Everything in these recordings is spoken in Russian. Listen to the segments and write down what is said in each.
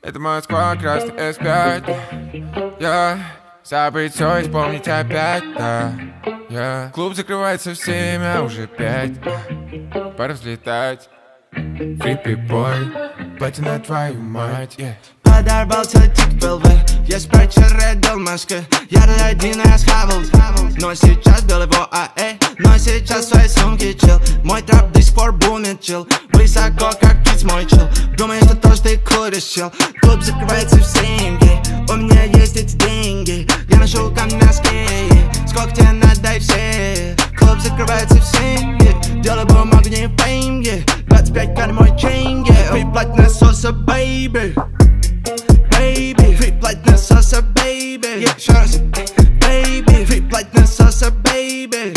Это Москва, красный S5. Я забыть все и вспомнить опять, да. Клуб закрывается в 7, а уже 5. Пора взлетать. Фриппи бой, платина твою мать, Подорвался тик ПЛВ, я вчера дал Москвы. Я один раз хавал, но сейчас бил его АЭ. Но сейчас в своей сумке чил. Мой трап до сих пор бумит, чил. Высоко, как птиц мой чил. Думаешь, что то, что ты куришь, чил. Клуб закрывается в 7, у меня есть эти деньги. Я ношу камняски, сколько тебе надо, и все. Клуб закрывается в 7, делаю бумагу, не фейм, 25 кар мой чейн, приплать насоса, бэйби. Baby, приплать насоса, baby. Еще раз, baby, приплать насоса, baby.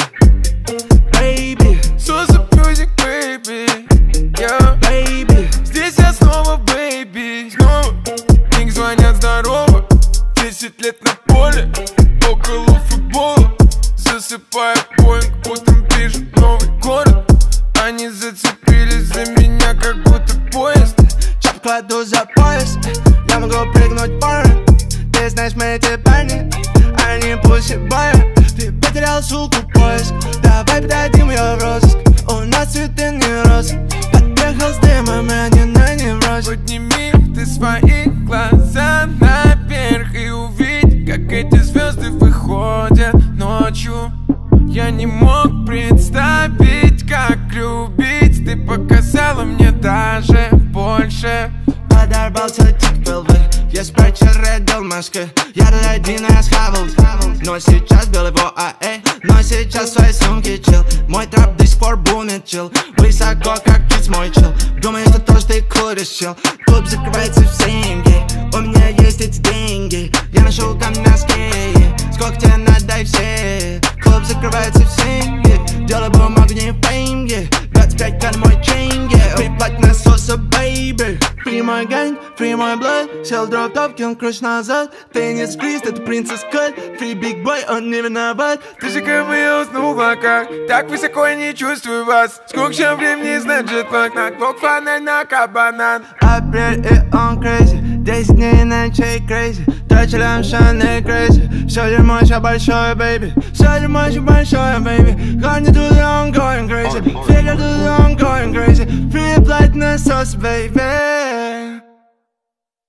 Baby, Соса music, baby, baby. Здесь я снова, baby, снова. Пинг звонят, здорово. 10 лет на поле, около футбола. Засыпаю поинг, утром пишут новый город. Они зацепились за меня, как будто поезд. Чап кладу за пояс, я могу прыгнуть в порно. Ты знаешь, мы эти парни, они пусибают. Ты потерял суку поиск, давай подадим ее в розыск. У нас цветы не розы, подъехал с дымом, а не на неврозе. Подними ты свои глаза наверх и увидь, как эти звезды выходят ночью. Я не мог представить, как любить. Ты показала мне даже больше. Подорвался тик ПЛВ, я вчера дал Москвы. Я один раз хавал, но сейчас бил его АЭ. Но сейчас в своей сумке чил. Мой трап до сих пор бумит, чил. Высоко, как птиц мой чил. Думаешь, что то, что ты куришь, чил. Клуб закрывается в 7, у меня есть эти деньги. Я ношу камняски, сколько тебе надо, и все. Клуб закрывается в 7, делаю бумагу, не фейм, 25 кар мой чейн, приплать насоса, бэйби. Free мой гэнг, free мой блэд. Сел дроп топ, кинул крыш назад. Ты не скриз, это принцесс Кэль. Free big boy, он не виноват. Ты же как бы я уснул в облаках. Так высоко я не чувствую вас. Сколько еще времени знать джетлаг. На клок фонарь, на кабанан. Апрель и он crazy. 10 дней ночей crazy. Точилям шаны crazy. Все дерьмо еще большое, baby. Все дерьмо еще большое, baby. Honey to the I'm going crazy. Figure to the I'm going crazy. Free blood насос, baby.